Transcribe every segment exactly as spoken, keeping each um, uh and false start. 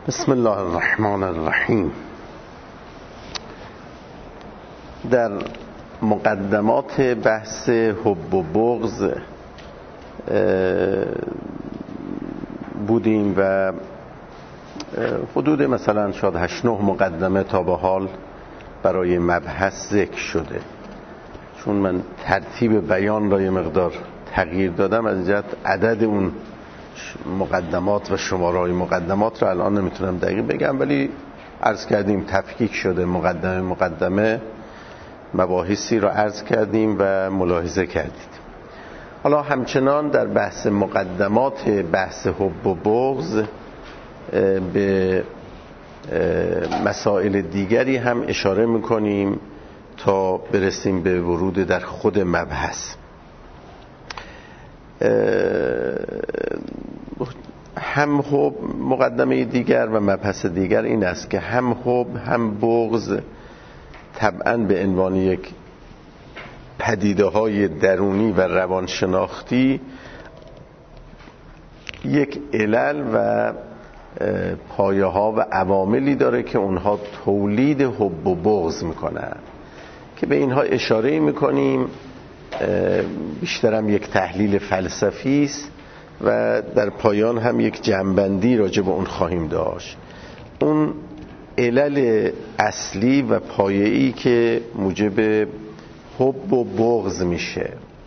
بسم الله الرحمن الرحیم. در مقدمات بحث حب و بغض بودیم و حدود مثلا شاید هشت نه مقدمه تا به حال برای مبحث ذکر شده. چون من ترتیب بیان را یه مقدار تغییر دادم، از جهت عدد اون مقدمات و شماره‌های مقدمات را الان نمیتونم دقیق بگم، ولی عرض کردیم تفکیک شده مقدمه مقدمه مباحثی را عرض کردیم و ملاحظه کردید. حالا همچنان در بحث مقدمات بحث حب و بغض به مسائل دیگری هم اشاره میکنیم تا برسیم به ورود در خود مبحث. هم حب مقدمه دیگر و مبحث دیگر این است که هم حب هم بغض طبعا به عنوان یک پدیده های درونی و روانشناختی یک علل و پایه ها و عواملی داره که اونها تولید حب و بغض میکنن، که به اینها اشاره میکنیم. بیشترم یک تحلیل فلسفی است و در پایان هم یک جنبندی راجع به اون خواهیم داشت. اون علل اصلی و پایه‌ای که موجب حب و بغض میشه.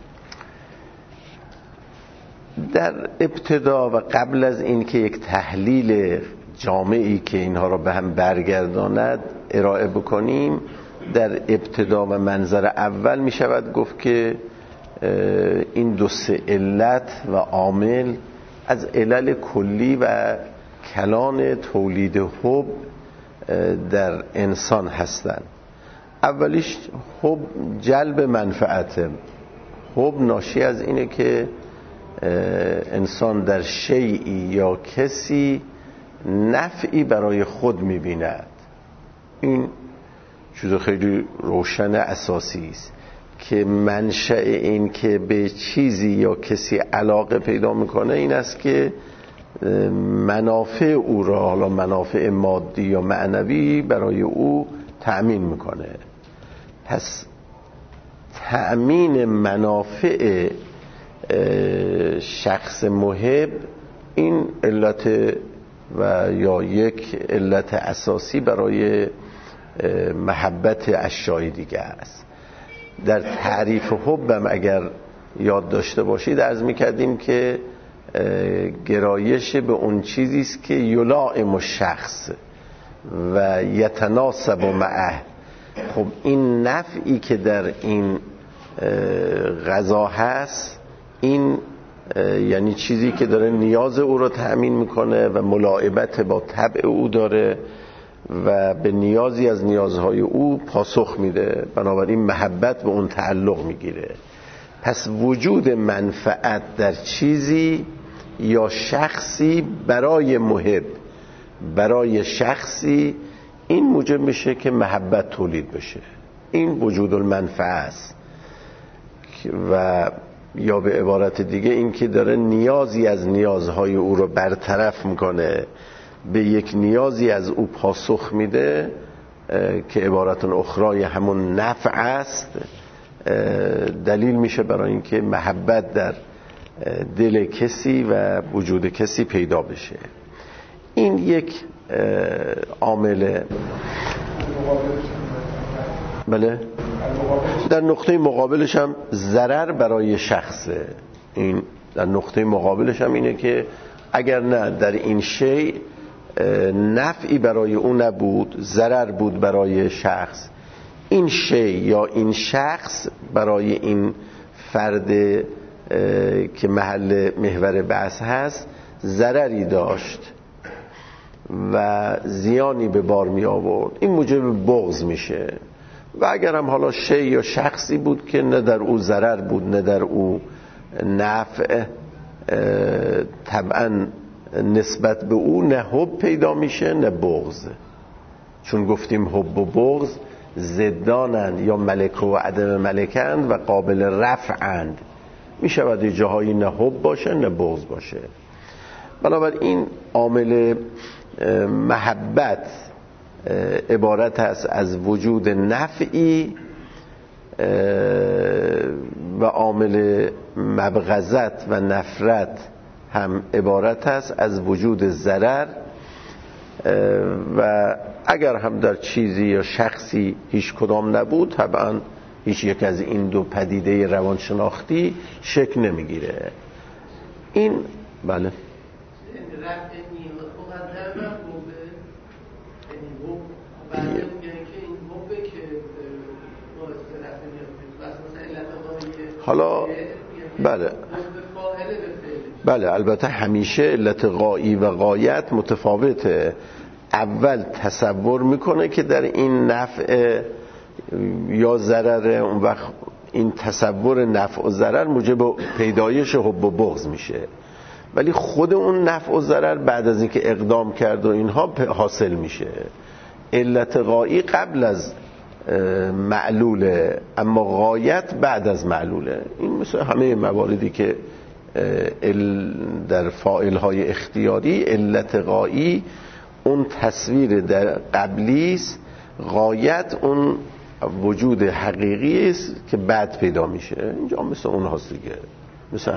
در ابتدا و قبل از این که یک تحلیل جامعی که اینها را به هم برگرداند ارائه بکنیم، در ابتدا و منظر اول می شود گفت که این دو سه علت و عامل از علل کلی و کلان تولید حب در انسان هستند. اولیش حب جلب منفعته. حب ناشی از اینه که انسان در شیئی یا کسی نفعی برای خود می بیند. این چیز خیلی روشن اساسی است که منشأ این که به چیزی یا کسی علاقه پیدا میکنه این است که منافع او را، حالا منافع مادی یا معنوی، برای او تأمین میکنه. پس تأمین منافع شخص محب این علت و یا یک علت اساسی برای محبت اشیاء دیگه است. در تعریف حبم اگر یاد داشته باشید عرض میکردیم که گرایش به اون چیزی است که یلائم الشخص و یتناسب معه. خب این نفعی که در این غذا هست، این یعنی چیزی که داره نیاز او رو تأمین میکنه و ملاعبت با طبع او داره و به نیازی از نیازهای او پاسخ میده، بنابراین محبت به اون تعلق میگیره. پس وجود منفعت در چیزی یا شخصی برای محب، برای شخصی، این موجب میشه که محبت تولید بشه. این وجود المنفعه است. و یا به عبارت دیگه این که داره نیازی از نیازهای او رو برطرف میکنه، به یک نیازی از او پاسخ میده که عبارت اخرای همون نفع است، دلیل میشه برای اینکه محبت در دل کسی و وجود کسی پیدا بشه. این یک عامل. بله، در نقطه مقابلش هم ضرر برای شخصه. این در نقطه مقابلش هم اینه که اگر نه در این شی نفعی برای اون نبود، ضرر بود برای شخص، این شی یا این شخص برای این فرد که محل محور بحث هست ضرری داشت و زیانی به بار می آورد، این موجب بغض میشه. و اگر هم حالا شی یا شخصی بود که نه در او ضرر بود نه در او نفع، طبعا نسبت به او نه حب پیدا میشه نه بغض. چون گفتیم حب و بغض ضدانند، یا ملک و عدم ملکند و قابل رفعند. میشود یه جاهایی نه حب باشه نه بغض باشه. بنابراین عامل محبت عبارت است از وجود نفعی و عامل مبغضت و نفرت هم عبارت است از وجود ضرر و اگر هم در چیزی یا شخصی هیچ کدام نبود طبعا هیچ یک از این دو پدیده روانشناختی شکل نمیگیره. این بله حالا بله بله البته همیشه علت غایی و غایت متفاوته. اول تصور میکنه که در این نفع یا ضرر، اون وقت این تصور نفع و ضرر موجب پیدایش حب و بغض میشه، ولی خود اون نفع و ضرر بعد از اینکه اقدام کرد و اینها حاصل میشه. علت غایی قبل از معلوله اما غایت بعد از معلوله. این مثل همه مواردی که در فاعل‌های اختیاری علت غایی اون تصویر در قبلی است، غایت اون وجود حقیقی است که بعد پیدا میشه. اینجا مثل اون هست دیگه. مثلا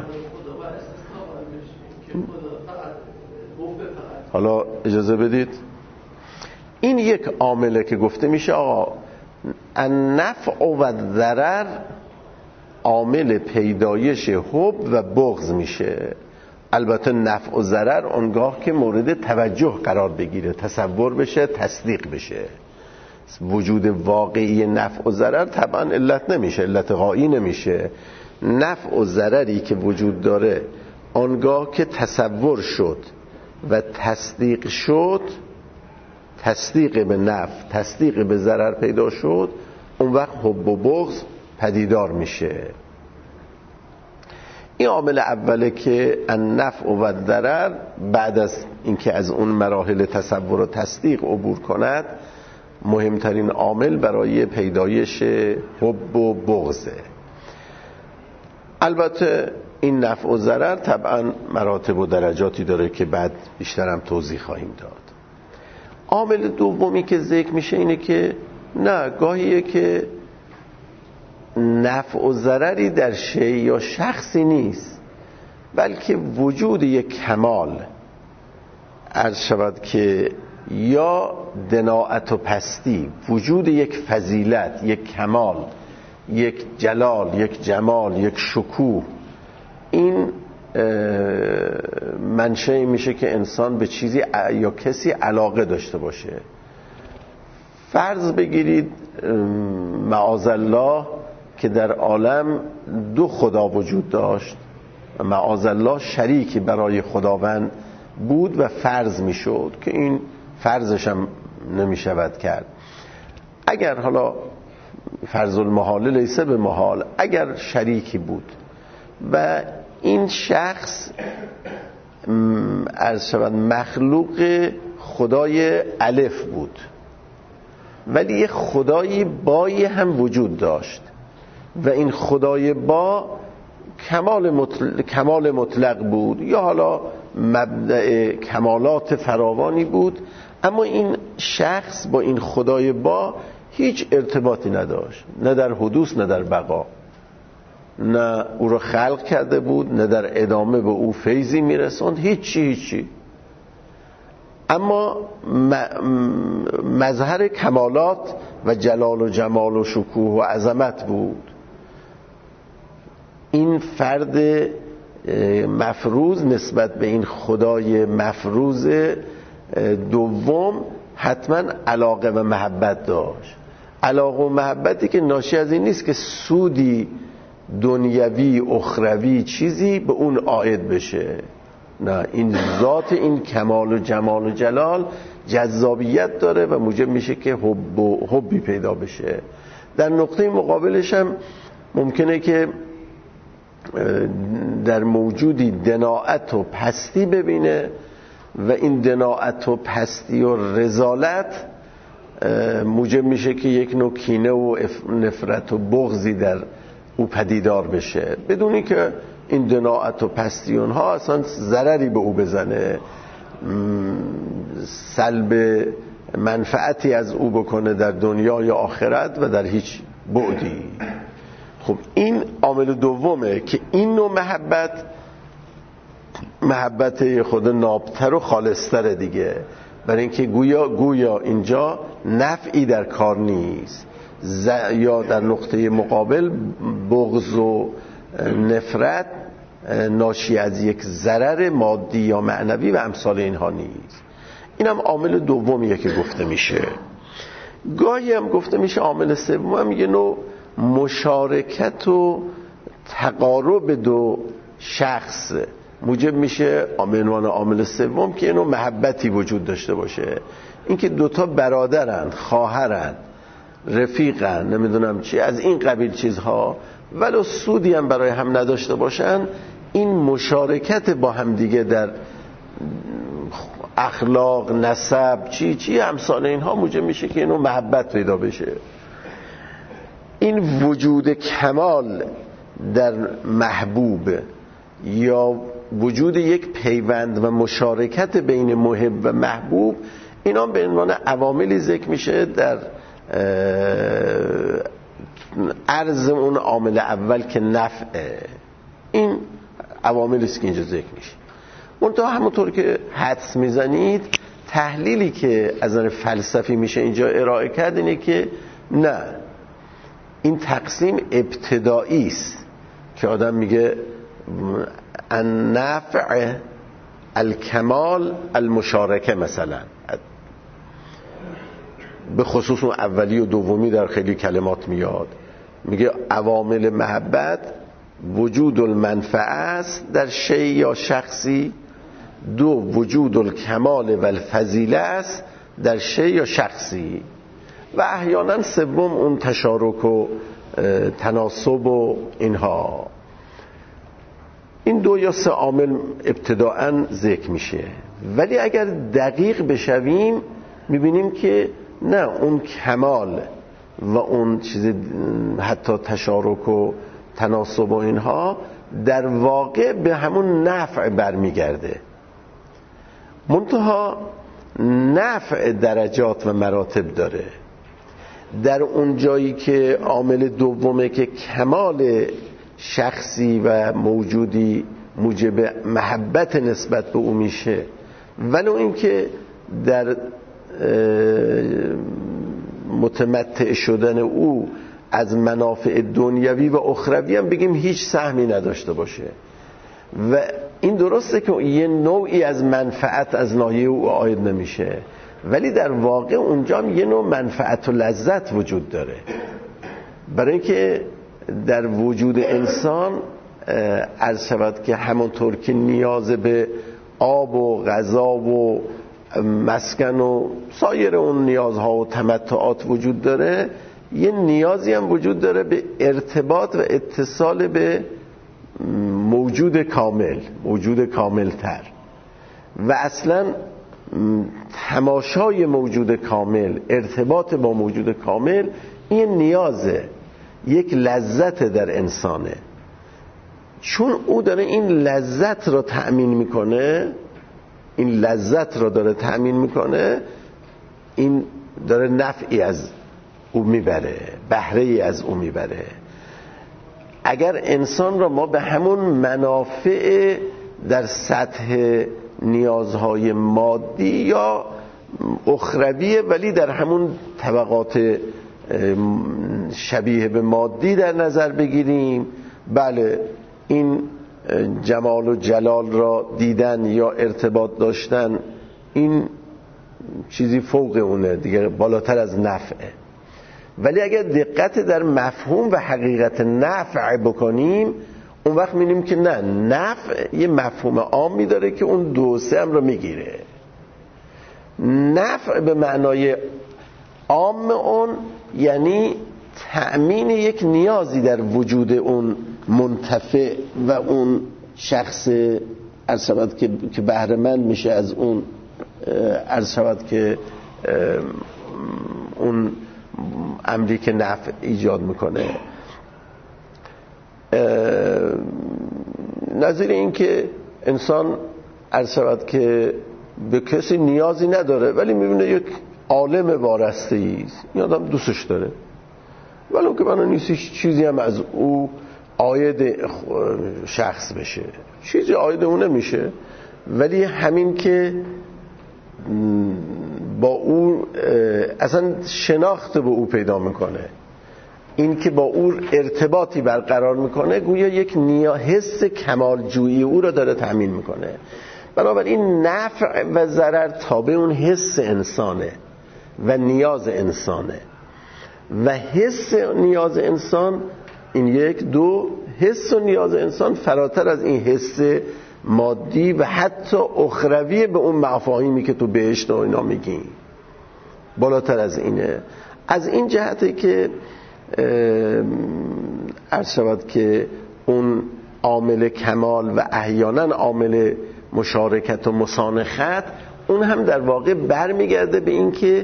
حالا اجازه بدید این یک عامله که گفته میشه آقا النفع و ضرر عامل پیدایش حب و بغض میشه. البته نفع و ضرر اونگاه که مورد توجه قرار بگیره، تصور بشه، تصدیق بشه. وجود واقعی نفع و ضرر طبعا علت نمیشه، علت غایی نمیشه. نفع و ضرری که وجود داره آنگاه که تصور شد و تصدیق شد، تصدیق به نفع تصدیق به ضرر پیدا شد، اون وقت حب و بغض پدیدار میشه. این عامل اوله که النفع و ضرر بعد از اینکه از اون مراحل تصور و تصدیق عبور کند مهمترین عامل برای پیدایش حب و بغضه. البته این نفع و ضرر طبعا مراتب و درجاتی داره که بعد بیشترم توضیح خواهیم داد. عامل دومی که ذکر میشه اینه که نه، گاهیه که نفع و ضرری در شیء یا شخصی نیست، بلکه وجود یک کمال عرض شود که یا دناعت و پستی، وجود یک فضیلت، یک کمال، یک جلال، یک جمال، یک شکوه، این منشأ میشه که انسان به چیزی یا کسی علاقه داشته باشه. فرض بگیرید معاذالله که در عالم دو خدا وجود داشت، معاذالله شریکی برای خداوند بود و فرض میشد که این فرضش هم نمیشود کرد. اگر حالا فرض المحال لیس به محال، اگر شریکی بود و این شخص عرض شود مخلوق خدای الف بود ولی یه خدای بایی هم وجود داشت و این خدای با کمال مطلق, کمال مطلق بود یا حالا مبدأ کمالات فراوانی بود، اما این شخص با این خدای با هیچ ارتباطی نداشت، نه در حدوث نه در بقا، نه او را خلق کرده بود نه در ادامه به او فیضی میرسوند، هیچی هیچی. اما مظهر کمالات و جلال و جمال و شکوه و عظمت بود. این فرد مفروض نسبت به این خدای مفروض دوم حتما علاقه و محبت داشت. علاقه و محبتی که ناشی از این نیست که سودی دنیوی اخروی چیزی به اون عائد بشه، نه، این ذات این کمال و جمال و جلال جذابیت داره و موجب میشه که حب و حبی پیدا بشه. در نقطه مقابلش هم ممکنه که در موجودی دناعت و پستی ببینه و این دناعت و پستی و رذالت موجب میشه که یک نوع کینه و نفرت و بغضی در او پدیدار بشه، بدونی که این دناعت و پستی اونها اصلا ضرری به او بزنه، سلب منفعتی از او بکنه در دنیا یا آخرت و در هیچ بعدی. خب این عامل دومه که این نوع محبت محبت خود نابتر و خالصتر دیگه، برای اینکه گویا گویا اینجا نفعی در کار نیست، ز... یا در نقطه مقابل بغض و نفرت ناشی از یک ضرر مادی یا معنوی و امثال اینها نیست. این هم عامل دومیه که گفته میشه. گاهی هم گفته میشه عامل سوم هم یه نوع مشارکت و تقارب دو شخص موجب میشه به عنوان عامل سوم که اینو محبتی وجود داشته باشه. اینکه دوتا برادرن، خواهرن، رفیقن، نمیدونم چی، از این قبیل چیزها، ولو سودی هم برای هم نداشته باشن، این مشارکت با هم دیگه در اخلاق، نسب، چی چی امثال اینها موجب میشه که اینو محبت پیدا بشه. این وجود کمال در محبوب یا وجود یک پیوند و مشارکت بین محب و محبوب، اینا به عنوان عواملی ذکر میشه در عرض اون عامل اول که نفعه. این عواملی است که اینجا ذکر میشه. منتها همونطور که حدس میزنید تحلیلی که از نظر فلسفی میشه اینجا ارائه کرد اینه که نه، این تقسیم ابتدایی است که آدم میگه النفع الکمال المشارکه، مثلا به خصوص اون اولی و دومی در خیلی کلمات میاد، میگه عوامل محبت وجود المنفعه است در شیء یا شخصی، دو وجود الکمال و الفضیله است در شیء یا شخصی، و احیانا سوم اون تشارک و تناسب و اینها. این دو یا سه عامل ابتداءً ذکر میشه، ولی اگر دقیق بشویم میبینیم که نه، اون کمال و اون چیز حتی تشارک و تناسب و اینها در واقع به همون نفع برمیگرده. منتها نفع درجات و مراتب داره. در اون جایی که عامل دومه که کمال شخصی و موجودی موجب محبت نسبت به او میشه، ولو اینکه در متمتع شدن او از منافع دنیوی و اخروی هم بگیم هیچ سهمی نداشته باشه، و این درسته که یه نوعی از منفعت از ناحیه او عاید نمیشه، ولی در واقع اونجا هم یه نوع منفعت و لذت وجود داره، برای اینکه در وجود انسان عرض شود که همونطور که نیاز به آب و غذا و مسکن و سایر اون نیازها و تمتعات وجود داره، یه نیازی هم وجود داره به ارتباط و اتصال به موجود کامل، موجود کاملتر، و اصلا تماشای موجود کامل، ارتباط با موجود کامل، این نیازه، یک لذت در انسانه. چون او داره این لذت را تأمین میکنه، این لذت را داره تأمین میکنه، این داره نفعی از او میبره، بهره ای از او میبره. اگر انسان را ما به همون منافع در سطح نیازهای مادی یا اخرویه ولی در همون طبقات شبیه به مادی در نظر بگیریم، بله این جمال و جلال را دیدن یا ارتباط داشتن این چیزی فوق اونه دیگه، بالاتر از نفعه. ولی اگر دقت در مفهوم و حقیقت نفع بکنیم، اون وقت می‌بینیم که نه، نفع یه مفهوم عامی داره که اون دو سه هم رو میگیره. نفع به معنای عام اون یعنی تأمین یک نیازی در وجود اون منتفع و اون شخص عرض شود که که بهره مند میشه از اون، عرض شود که اون امری که نفع ایجاد میکنه. نظیر این که انسان عرض شود که به کسی نیازی نداره ولی میبینه یک عالم وارسته‌ای است، این آدم دوستش داره، ولی که بنا نیست چیزی هم از او عاید شخص بشه، چیزی عاید اون نمیشه، ولی همین که با او اصلا شناخت به او پیدا میکنه، این که با او ارتباطی برقرار میکنه، گویا یک نیا حس کمالجویی او را داره تامین میکنه. بنابراین نفع و ضرر تابع اون حس انسانه و نیاز انسانه و حس نیاز انسان این یک. دو، حس و نیاز انسان فراتر از این حس مادی و حتی اخروی به اون مفاهیمی که تو بهشت و اینا میگی، بالاتر از اینه. از این جهته که عرض شود که اون عامل کمال و احیانا عامل مشارکت و مسانخت، اون هم در واقع برمیگرده به این که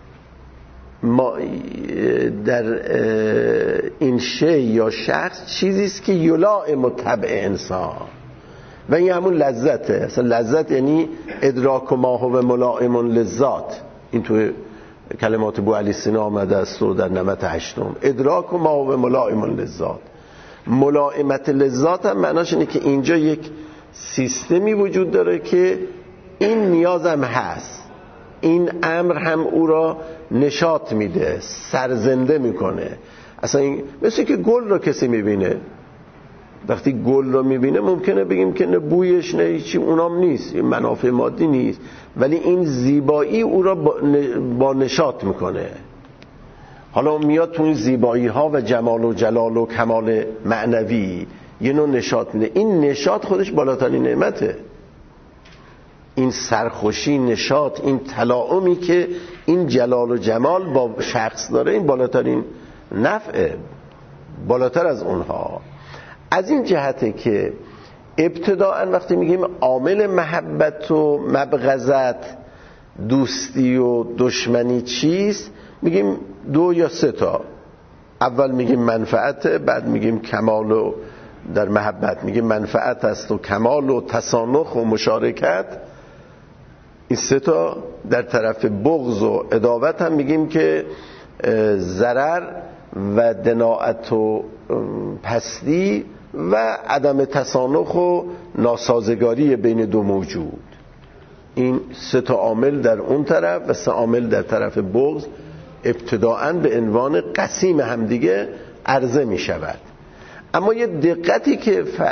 ما در این شی یا شخص چیزیست که یلائم طبع انسان و این همون لذته. اصلا لذت یعنی ادراک و ما هو ملائم للذات، این توی کلمات بوعلی سینا آمده است و در نمط هشتم ادراک و ما هو ملائم للذات. ملائمت لذات هم معناش اینه که اینجا یک سیستمی وجود داره که این نیازم هست، این امر هم او را نشاط میده، سرزنده میکنه. اصلا این مثل که گل رو کسی میبینه، وقتی گل رو میبینه ممکنه بگیم که نه بویش نه چی اونام نیست، این منافع مادی نیست، ولی این زیبایی او را با نشاط میکنه. حالا میاد تو این زیبایی ها و جمال و جلال و کمال معنوی یه نوع نشاط میده. این نشاط خودش بالاترین نعمته، این سرخوشی، نشاط، این تلاعمی که این جلال و جمال با شخص داره، این بالاترین نفعه، بالاتر از اونها. از این جهته که ابتداءً وقتی میگیم عامل محبت و مبغضت، دوستی و دشمنی چیست، میگیم دو یا سه تا. اول میگیم منفعت، بعد میگیم کمال و در محبت میگیم منفعت است و کمال و تسانخ و مشارکت. این سه تا. در طرف بغض و عداوت هم میگیم که ضرر و دناعت و پستی و عدم تسانخ و ناسازگاری بین دو موجود. این سه تا عامل در اون طرف و سه عامل در طرف بغض ابتداءً به عنوان قسیم همدیگه عرضه می شود. اما یه دقتی که ف...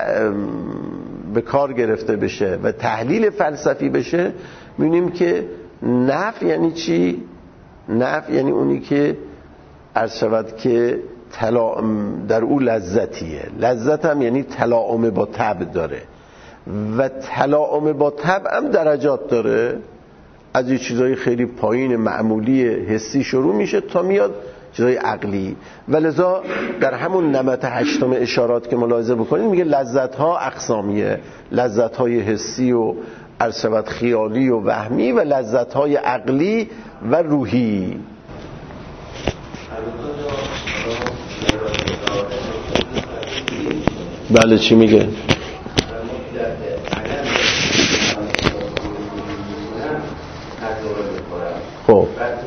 به کار گرفته بشه و تحلیل فلسفی بشه، می‌بینیم که نفع یعنی چی؟ نفع یعنی اونی که عرض شود که تلاعم در او لذتیه. لذت هم یعنی تلاعم با طبع داره و تلاعم با طبع هم درجات داره، از یه چیزای خیلی پایین معمولی حسی شروع میشه تا میاد چیزای عقلی. و لذا در همون نمط هشتم اشارات که ملاحظه بکنید میگه لذت ها اقسامیه، لذت های حسی و عرض شود خیالی و وهمی و لذت های عقلی و روحی. بله چی میگه؟ خب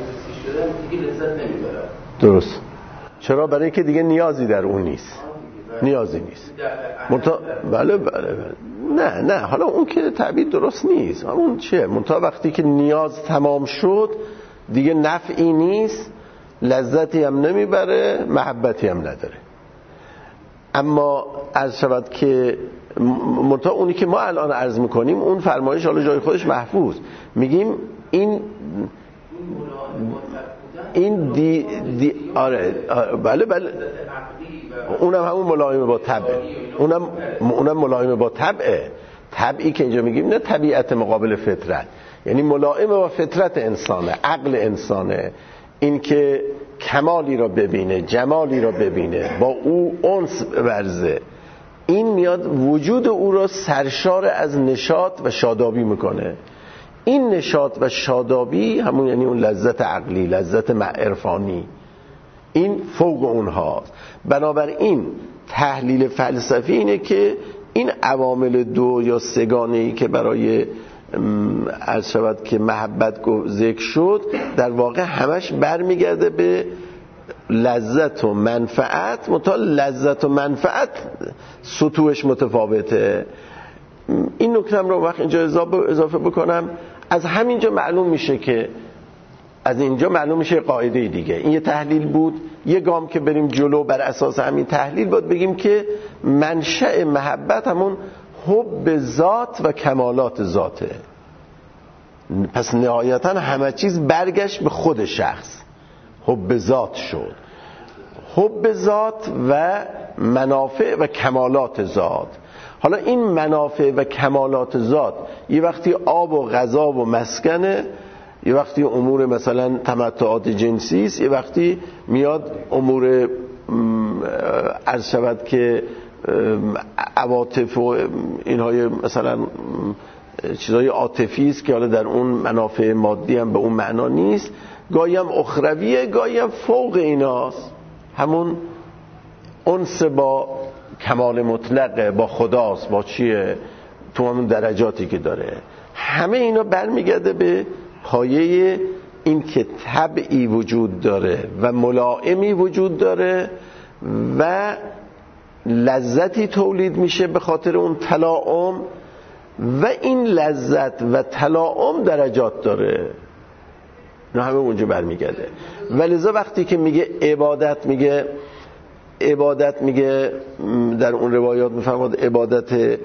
درست. چرا؟ برای اینکه دیگه نیازی در اون نیست، نیازی نیست. منتها بله بله بله نه نه حالا اون که تعبیر درست نیست. اون چیه؟ منتها وقتی که نیاز تمام شد دیگه نفعی نیست، لذتی هم نمیبره، محبتی هم نداره. اما عرض شود که منتها اونی که ما الان عرض میکنیم اون فرمایش حالا جای خودش محفوظ، میگیم این این دی, دی آره, آره بله بله اونم همون ملائمه با طبع، اونم اونم ملائمه با طبعه. طبعی که اینجا میگیم نه طبیعت مقابل فطرت، یعنی ملائمه با فطرت انسانه، عقل انسانه، این که کمالی را ببینه، جمالی را ببینه، با او انس ورزه، این میاد وجود او را سرشار از نشاط و شادابی میکنه. این نشاط و شادابی همون یعنی اون لذت عقلی، لذت عرفانی، این فوق اونهاست. بنابراین تحلیل فلسفی اینه که این عوامل دو یا سگانه‌ای که برای عرض شود که محبت ذکر شد در واقع همش برمیگرده به لذت و منفعت، منتها لذت و منفعت سطوحش متفاوته. این نکته رو وقت اینجا اضافه بکنم، از همینجا معلوم میشه که از اینجا معلوم میشه قاعده دیگه. این یه تحلیل بود، یه گام که بریم جلو بر اساس همین تحلیل باید بگیم که منشأ محبت همون حب ذات و کمالات ذاته. پس نهایتا همه چیز برگشت به خود شخص، حب ذات شد، حب ذات و منافع و کمالات ذات. حالا این منافع و کمالات ذات یه وقتی آب و غذا و مسکنه، یه وقتی امور مثلا تمتعات جنسی است، یه وقتی میاد امور عرض شود که عواطف و اینهای مثلا چیزای عاطفی است که حالا در اون منافع مادی هم به اون معنا نیست، گاهی هم اخرویه، گاهی هم فوق ایناست، همون انس با کمال مطلقه، با خداست، با چیه، تو همون درجاتی که داره. همه اینا برمیگرده به پایه این که طبعی وجود داره و ملائمی وجود داره و لذتی تولید میشه به خاطر اون تلاعم، و این لذت و تلاعم درجات داره. نه همه اونجا برمیگرده. ولذا وقتی که میگه عبادت، میگه عبادت میگه در اون روایات میفرماد عبادت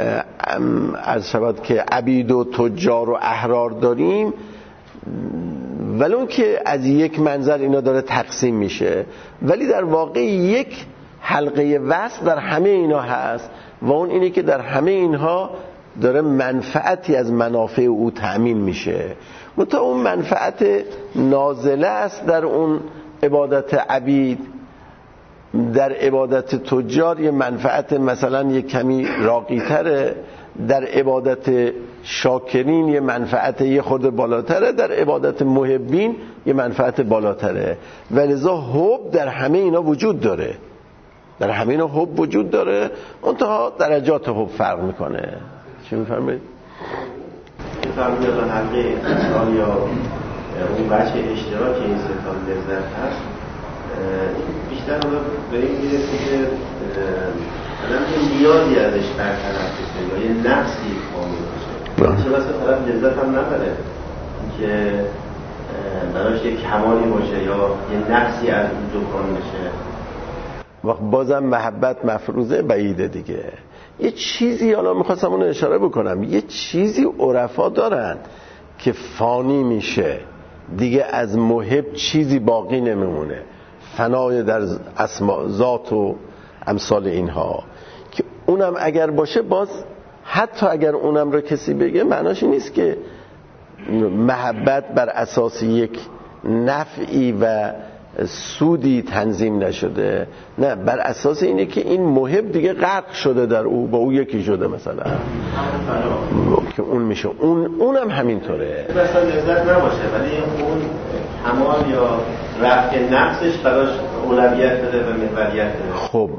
عرض شود که عبید و تجار و احرار داریم، ولون که از یک منظر اینا داره تقسیم میشه، ولی در واقع یک حلقه وصل در همه اینا هست و اون اینه که در همه اینها داره منفعتی از منافع او تأمین میشه. منتها اون منفعت نازله است در اون عبادت عبید، در عبادت تجار یه منفعت مثلا یه کمی راقی‌تره، در عبادت شاکرین یه منفعت یه خود بالاتره، در عبادت محبین یه منفعت بالاتره. ولذا حب در همه اینا وجود داره، در همه اینا حب وجود داره، منتها درجات حب فرق میکنه. چی میفرمایید؟ این فرمایید الان حلقه اتصال یا اون بچه اشتراک این ستان لذت هست، بیشتر حالا به این میرسه که آدم یه نیازی ازش برطرف بشه یا یه نفسی کامل باشه، چه مثلا طرف لذت هم نبره که براش یه کمالی باشه یا یه نفسی از اون دکان بشه. وقت بازم محبت مفروضه بعیده دیگه. یه چیزی حالا میخواستم اون اشاره بکنم، یه چیزی عرفا دارن که فانی میشه دیگه، از محب چیزی باقی نمیمونه، فنای در اسماء ذات و امثال اینها، که اونم اگر باشه باز حتی اگر اونم رو کسی بگه معناش نیست که محبت بر اساس یک نفعی و سودی تنظیم نشده، نه، بر اساس اینه که این محب دیگه غرق شده در او، با او یکی شده مثلا که اون میشه، اون اونم همینطوره. مثلا لذت نباشه ولی اون کمال یا رفع نفسش براش اولویت بده و محوریت بده. خب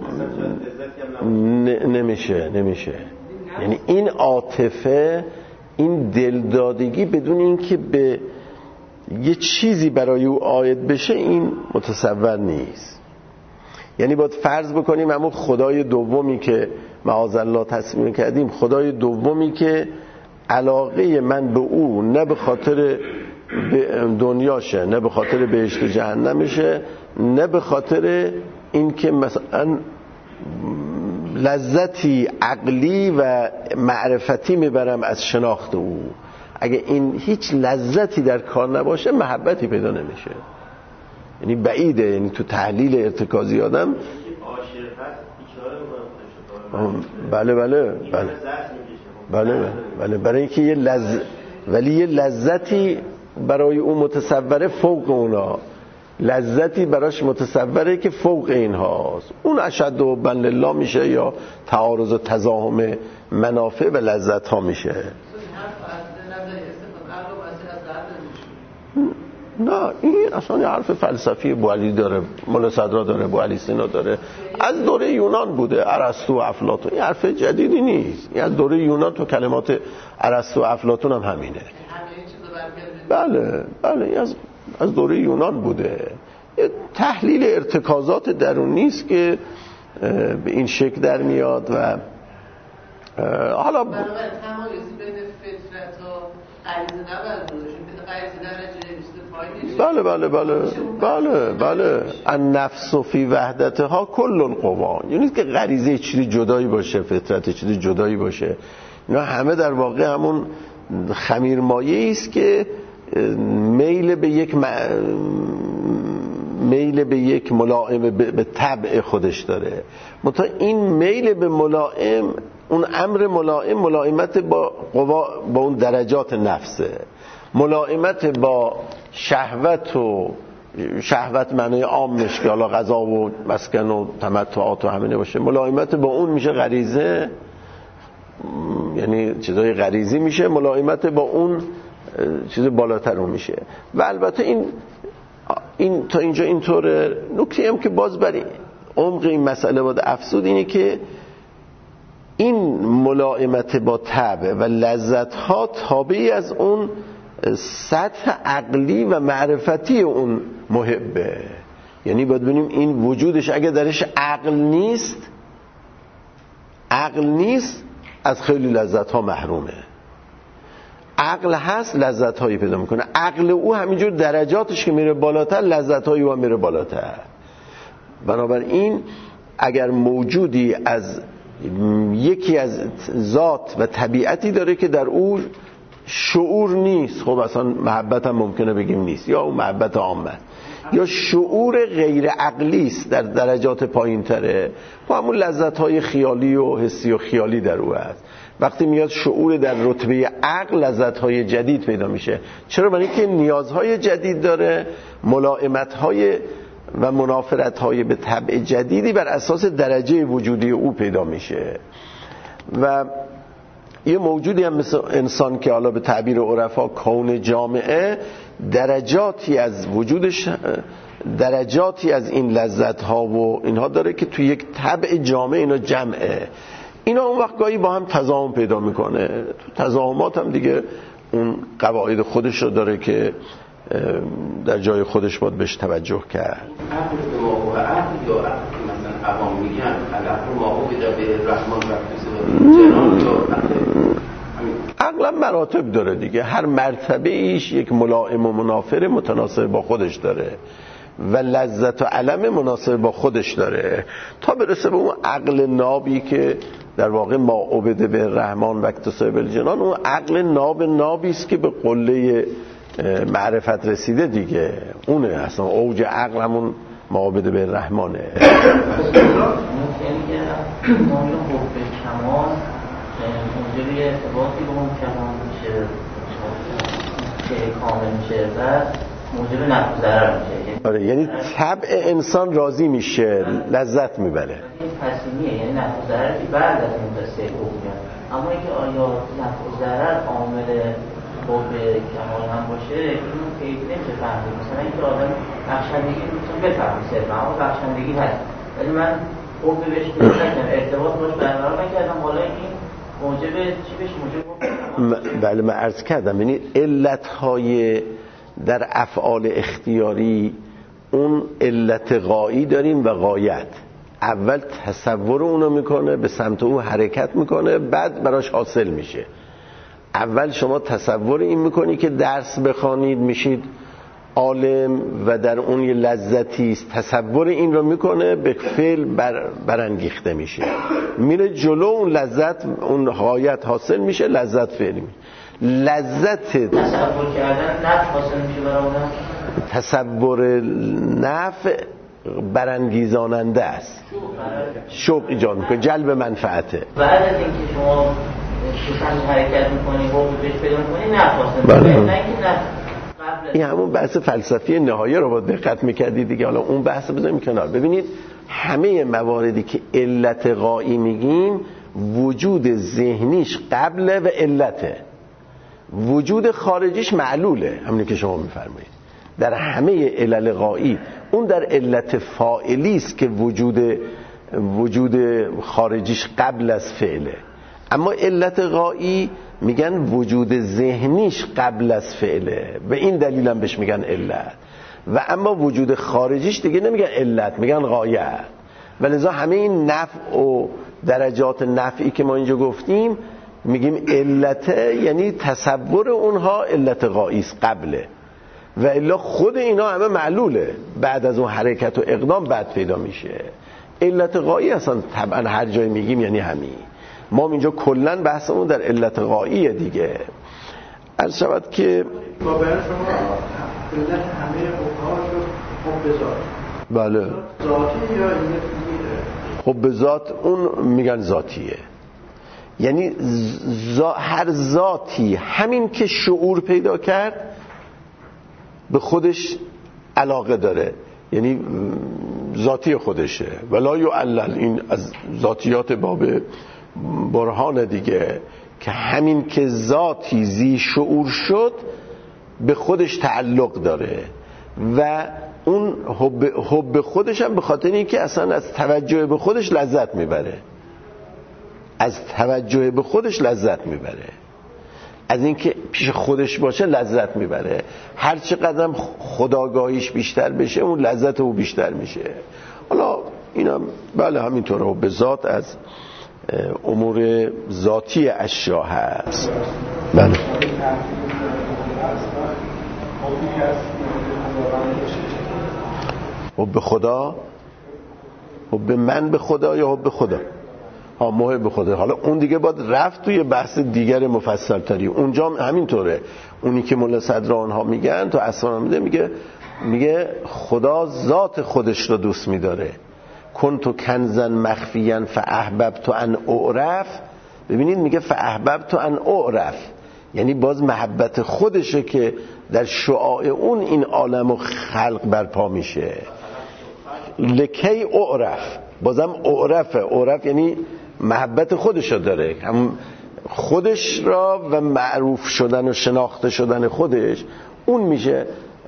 نمیشه نمیشه یعنی این عاطفه، این دلدادگی بدون اینکه به یه چیزی برای او عاید بشه این متصور نیست. یعنی باید فرض بکنیم همون خدای دومی که معاذالله تصمیم کردیم، خدای دومی که علاقه من به او نه به خاطر دنیاشه، نه به خاطر بهشت و جهنمشه، نه به خاطر این که مثلا لذتی عقلی و معرفتی میبرم از شناخت او. اگه این هیچ لذتی در کار نباشه محبتی پیدا نمیشه. یعنی بعیده، یعنی تو تحلیل ارتکازی آدم بله بله بله بله بله برای اینکه یه لذ... ولی یه لذتی برای اون متصوره فوق اونا، لذتی براش متصوره که فوق این هاست، اون اشد و بن لله میشه یا تعارض و تزاهم منافع و لذت ها میشه. نه این اصلا یه حرف فلسفی بوعلی داره، مولا صدرا داره، بوعلی سینا داره، از دوره یونان بوده، ارسطو و افلاطون. این حرف جدیدی نیست، این از دوره یونان تو کلمات ارسطو و افلاطون هم همینه. بله بله این از از دوره یونان بوده. تحلیل ارتکازات درونی است که به این شکل در میاد و حالا برابر تمایزی بین فطرت و غریزه نباید بودشون که غریزه درجه نیست پایینش. بله بله بله بله بله النفس فی وحدتها کل القوا، یعنی که غریزه چیزی جدایی باشه، فطرت چیزی جدایی باشه، اینا همه در واقع همون خمیرمایه‌ای است که میل به یک م... میل به یک ملائم به طبع خودش داره. منتها این میل به ملائم، اون امر ملائم ملائمت با قوا، با اون درجات نفسه، ملائمت با شهوت و شهوت معنی عامش که حالا غذا و مسکن و تمتعات و همینه باشه، ملائمت با اون میشه غریزه، یعنی چیزای غریزی میشه، ملائمت با اون چیز بالاتر اون میشه. و البته این این تا اینجا اینطوره. نکته هم که باز برای عمق این مسئله باید افزود اینه که این ملائمت با طبع و لذت ها تابعی از اون سطح عقلی و معرفتی اون محبه. یعنی باید ببینیم این وجودش اگه درش عقل نیست، عقل نیست از خیلی لذت ها محرومه. عقل هست لذت هایی پیدا میکنه. عقل او همینجور درجاتش که میره بالاتر، لذت هایی او هم میره بالاتر. بنابراین اگر موجودی از یکی از ذات و طبیعتی داره که در او شعور نیست، خب اصلا محبت هم ممکنه بگیم نیست، یا اون محبت عامه، یا شعور غیر عقلی است در درجات پایین تره، خب همون لذت های خیالی و حسی و خیالی در او هست. وقتی میاد شعور در رتبه عقل، لذت‌های جدید پیدا میشه. چرا؟ برای اینکه نیازهای جدید داره، ملائمت‌های و منافرت‌های به طبع جدیدی بر اساس درجه وجودی او پیدا میشه. و یه موجودی هم مثل انسان که حالا به تعبیر عرفا کون جامعه، درجاتی از وجودش، درجاتی از این لذت‌ها و اینها داره که توی یک طبع جامعه اینا جمعه. اینا اون وقت گاهی با هم تضاهم پیدا میکنه. تو تضاهمات هم دیگه اون قواعد خودش رو داره که در جای خودش باید بهش توجه کرد. عقل به ما و عقل یا عقل که مثلا عوام میگن عقل ما و به رحمان و جنان یا عقل مراتب داره دیگه، هر مرتبه ایش یک ملائم و منافر متناسب با خودش داره و لذت و علم مناسب با خودش داره، تا برسه به اون عقل نابی که در واقع ما عبد به رحمان و اکتساب الجنان. اون عقل ناب نابی است که به قله معرفت رسیده دیگه، اونه اصلا اوج عقل، همون ما عبد به رحمانه. ممکنه که موضوع حب کمال اونجا به ارتباطی با اون کمال میشه که کامل میشه و موجب نفع ضرر میشه. آره، یعنی طبع انسان راضی میشه، لذت میبره. این پسیمیه، یعنی نفع ضرر که بعد از این قصه میاد. اما اینکه آیا نفع ضرر عامل حب کمال هم باشه، اینو خیلی نمیشه فهمید. مثلا اینکه آدم بخشندگی میتونه بفهمه صرفا، اما بخشندگی هست، ولی من حب بهش نمی‌کنم، ارتباط باش برقرار نکردم، حالا این موجب چی بشه؟ موجب بله من عرض کردم، یعنی علت‌های در افعال اختیاری اون علت غایی داریم و غایت. اول تصور اونو میکنه، به سمت اون حرکت میکنه، بعد براش حاصل میشه. اول شما تصور این میکنی که درس بخوانید میشید عالم و در اون یه لذتی است، تصور این رو میکنه، به فعل بر برانگیخته میشه، میره جلو، اون لذت، اون غایت حاصل میشه، لذت فعلی میشه. لذت تصور کردن نفع حاصل میشه برای اون، تصور نفع برانگیزاننده است، شوق ایجاد میکنه، جلب منفعته. بعد از اینکه شما سوسن حرکت میکنی و بهش پیدا میکنی نفع حاصل میشه، نه اینکه نفع. این همون بحث فلسفی نهایه رو باید دقت میکردید دیگه. حالا اون بحث بذاریم کنار. ببینید همه مواردی که علت غایی میگیم وجود ذهنیش قبله و علته، وجود خارجیش معلوله، همونی که شما میفرمایید. در همه علل غایی. اون در علت فاعلی است که وجود وجود خارجیش قبل از فعله، اما علت غایی میگن وجود ذهنیش قبل از فعله، به این دلیل هم بهش میگن علت. و اما وجود خارجیش دیگه نمیگن علت، میگن غایه. ولذا همه این نفع و درجات نفعی که ما اینجا گفتیم میگیم علته، یعنی تصور اونها علت غایی است قبله، و الا خود اینا همه معلوله، بعد از اون حرکت و اقدام بعد پیدا میشه. علت غایی اصلا طبعا هر جای میگیم یعنی همین. ما اینجا کلن بحثمون در علت غاییه دیگه. عرض شود که با بیان شما علت همه حکم‌ها شد حب ذات. بله ذاتی یا این حب ذات اون میگن ذاتیه، یعنی زا هر ذاتی همین که شعور پیدا کرد به خودش علاقه داره، یعنی ذاتی خودشه. ولا یعلل، این از ذاتیات باب برهان دیگه، که همین که ذاتی زی شعور شد به خودش تعلق داره و اون حب, حب خودش هم به خاطر اینکه اصلا از توجه به خودش لذت میبره، از توجه به خودش لذت میبره، از اینکه پیش خودش باشه لذت میبره. هر چقدر خودآگاهیش بیشتر بشه اون لذت او بیشتر میشه. حالا اینا بله همینطوره، به ذات از امور ذاتی اشیا هست. بله حب خدا، حب من به خدا یا حب خدا؟ ها محب خدا. حالا اون دیگه باید رفت توی بحث دیگر مفصل تری، اونجا همینطوره. اونی که مولا صدر آنها میگن تو اسرار میده، میگه میگه خدا ذات خودش رو دوست میداره. کنتو کنزن مخفیان فاحببت ان اعرف. ببینید میگه فاحببت ان اعرف، یعنی باز محبت خودشه که در شعاع اون این عالم و خلق برپا میشه. لکی اعرف، بازم اعرفه. اعرف یعنی محبت خودشو داره، هم خودش را و معروف شدن و شناخته شدن خودش، اون میشه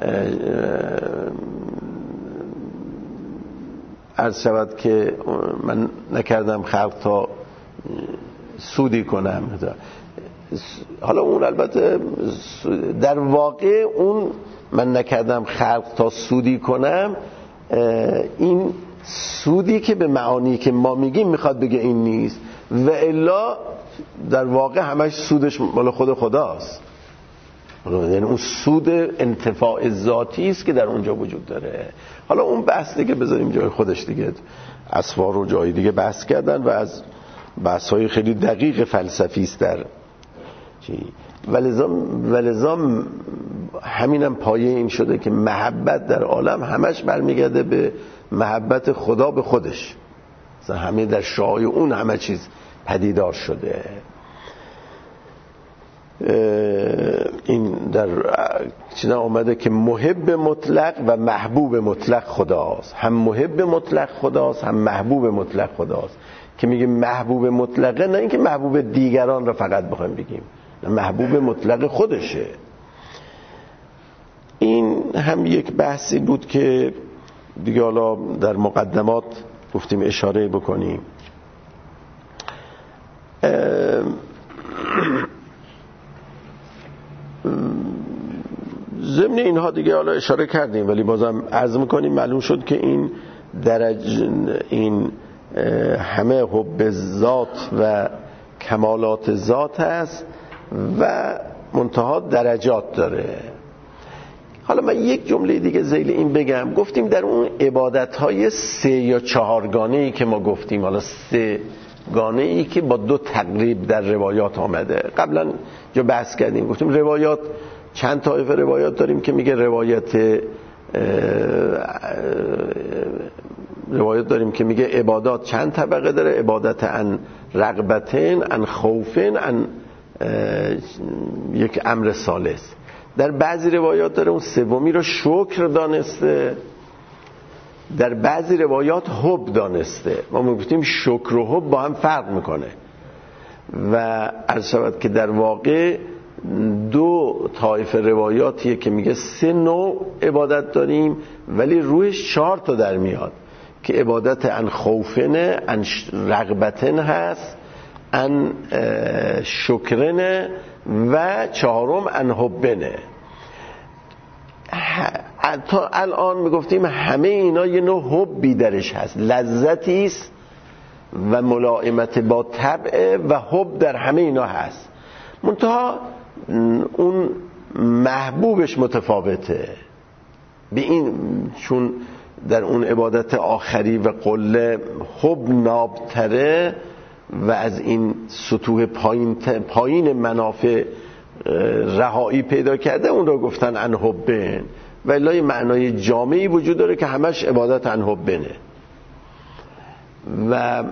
عرض شود که من نکردم خلق تا سودی کنم. حالا اون البته در واقع اون من نکردم خلق تا سودی کنم، این سودی که به معانی که ما میگیم میخواد بگه این نیست، و الا در واقع همش سودش مال خود خداست. یعنی اون سود انتفاع ذاتی است که در اونجا وجود داره. حالا اون بحث دیگه بذاریم جای خودش دیگه، اسوار و جای دیگه بحث کردن و از بحث‌های خیلی دقیق فلسفی است در چی. ولذا ولذا همینم پایه این شده که محبت در عالم همش برمیگرده به محبت خدا به خودش، مثلا همه در شعاع اون همه چیز پدیدار شده. این در چیزا اومده که محب مطلق و محبوب مطلق خداست. هم محب مطلق خداست هم محبوب مطلق خداست. که میگه محبوب مطلقه، نه اینکه محبوب دیگران را فقط بخوایم بگیم، محبوب مطلق خودشه. این هم یک بحثی بود که دیگه حالا در مقدمات گفتیم اشاره بکنیم. ضمن اینها دیگه حالا اشاره کردیم، ولی بازم عرض میکنیم معلوم شد که این درجه این همه حب ذات و کمالات ذات هست و منتها درجات داره. حالا من یک جمله دیگه ذیل این بگم. گفتیم در اون عبادت‌های سه یا چهارگانه‌ای که ما گفتیم، حالا سه گانه‌ای که با دو تقریب در روایات آمده، قبلا جو بحث کردیم، گفتیم روایات چند طایفه روایات داریم که میگه روایت روایت داریم که میگه عبادات چند طبقه داره، عبادت عن رغبتن، عن خوفن، عن یک امر ثالث. در بعضی روایات داره اون سومی رو شکر دانسته، در بعضی روایات حب دانسته. ما میگفتیم شکر و حب با هم فرق میکنه و عرض شود که در واقع دو نوع طایف روایاتیه که میگه سه نوع عبادت داریم ولی رویش چهار تا در میاد که عبادت ان خوفنه، ان رغبتن هست، ان شکرنه و چهارم ان حبنه. تا الان میگفتیم همه اینا یه نوع حبی درش هست، لذتی است و ملائمت با طبع و حب در همه اینا هست، منتها اون محبوبش متفاوته. به این چون در اون عبادت آخری و قله حب نابتره و از این سطوح پایین, پایین منافع رهایی پیدا کرده، اون رو گفتن ان حبن. و الا معنای جامعی وجود داره که همش عبادت ان حبنه و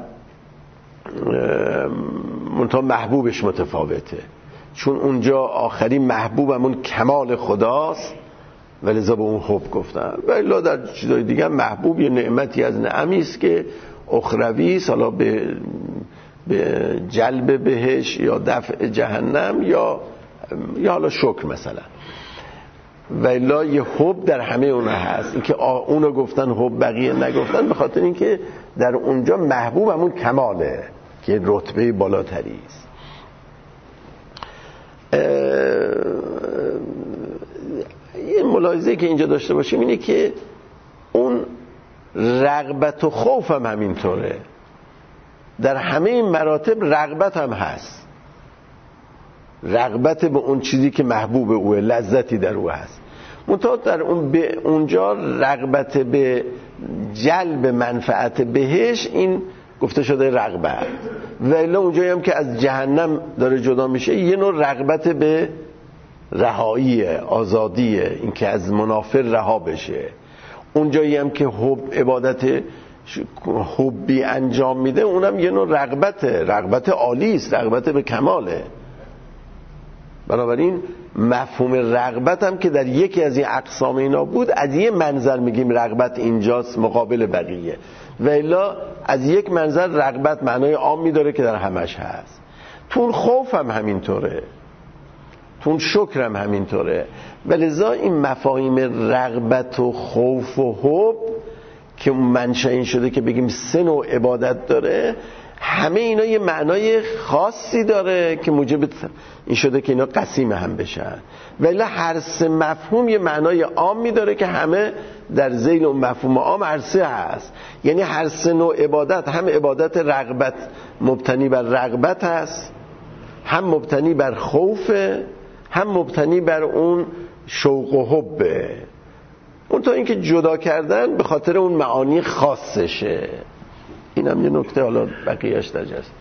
منتها محبوبش متفاوته، چون اونجا آخری محبوبمون کمال خداست و لذا به اون حب گفتن. و الا در چیزای دیگه محبوب یه نعمتی از نعمی است که اخروی است، حالا به به جلب بهش یا دفع جهنم یا یا حالا شکر مثلا. و الا یه حب در همه اونها هست. اینکه اونو گفتن حب بقیه نگفتن به خاطر اینکه در اونجا محبوب همون کماله که رتبه بالاتری است. یه ملاحظه‌ای که اینجا داشته باشیم اینه که اون رغبت و خوف هم همینطوره، در همه این مراتب رغبت هم هست، رغبت به اون چیزی که محبوب اوه، لذتی در او هست، منتها در اون به اونجا رغبت به جلب منفعت بهش این گفته شده رغبت. و الا اونجایی هم که از جهنم داره جدا میشه یه نوع رغبت به رهاییه، آزادیه، این که از منافر رها بشه. اونجایی هم که حب عبادت حبی انجام میده اونم یه نوع رغبته، رغبت عالی است، رغبت به کماله. بنابراین مفهوم رغبت هم که در یکی از این اقسام اینا بود، از یه منظر میگیم رغبت اینجاست مقابل بقیه، و الا از یک منظر رغبت معنای عامی داره که در همش هست. تون خوف هم همینطوره، تون شکر هم همینطوره. ولذا این مفاهیم رغبت و خوف و حب که منشأ این شده که بگیم سه نوع عبادت داره، همه اینا یه معنای خاصی داره که موجب این شده که اینا قسیم هم بشن. ولی هر سه مفهوم یه معنای عامی داره که همه در ذیل و مفهوم عام هر سه هست. یعنی هر سه نوع عبادت، هم عبادت رغبت مبتنی بر رغبت هست، هم مبتنی بر خوف، هم مبتنی بر اون شوق و حبه. اون تا اینکه جدا کردن به خاطر اون معانی خاصشه. اینم یه نکته، حالا بقیه‌اش در جست.